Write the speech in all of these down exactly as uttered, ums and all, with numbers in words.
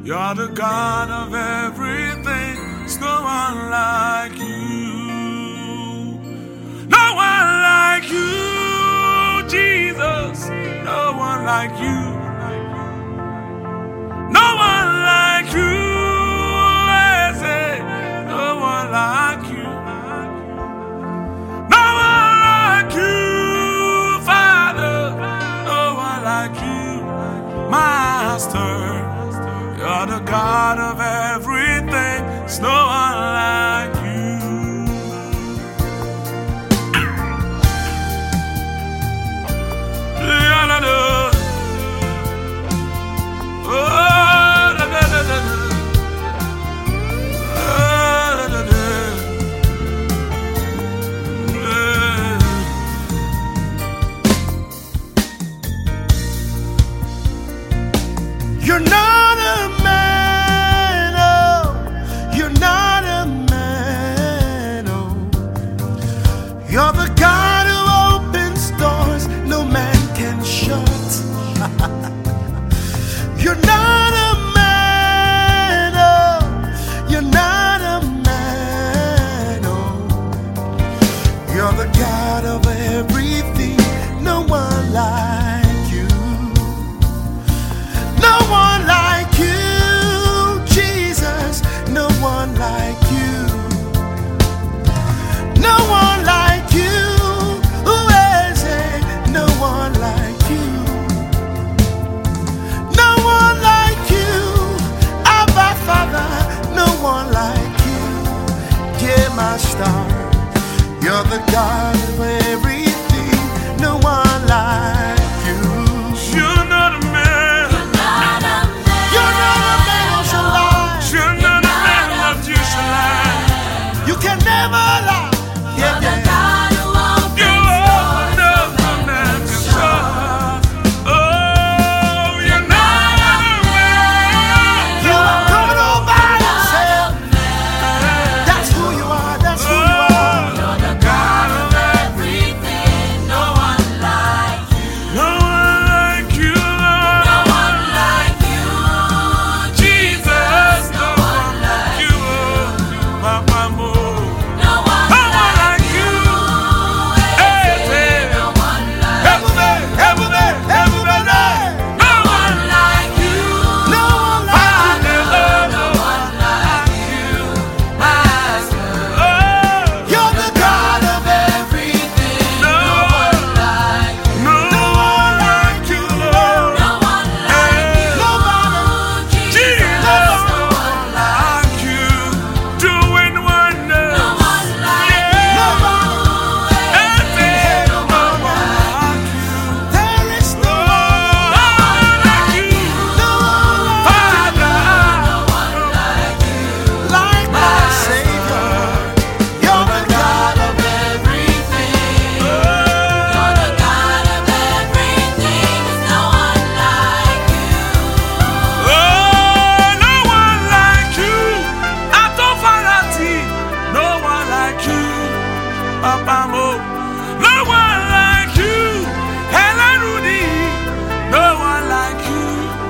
You're the God of everything. There's no one like you. No one like you, Jesus. No one like you. No one like you. I say, no one like you. No one like you, Father. No one like you, Master. You're the God of everything. There's no one like you. You're not a man, oh, you're not a man, oh. You're the God who opens doors no man can shut. You're not a man, oh, you're not a man, oh. You're the God of everything, no one like you. No one like you, Jesus, no one like you. No one like you, who is it? No one like you. No one like you, Abba Father, no one like you. Dear Master, you're the God of everything, no one like you. You're not a man. You can never lie. Yeah, yeah. No one like you, Helen Rudy. No one like you.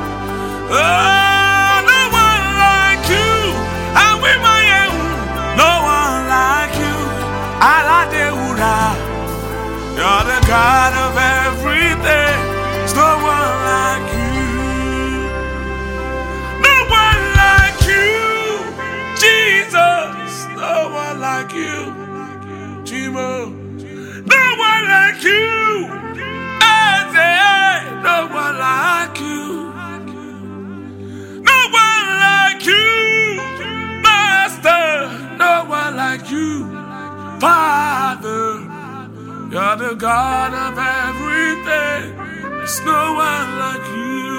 Oh, no one like you. And we my no one like you. Aladeura, you're the God of everything. There's no one like you. No one like you, Jesus. No one like you. No one like you. I say, no one like you. No one like you, Master. No one like you, Father. You're the God of everything. There's no one like you.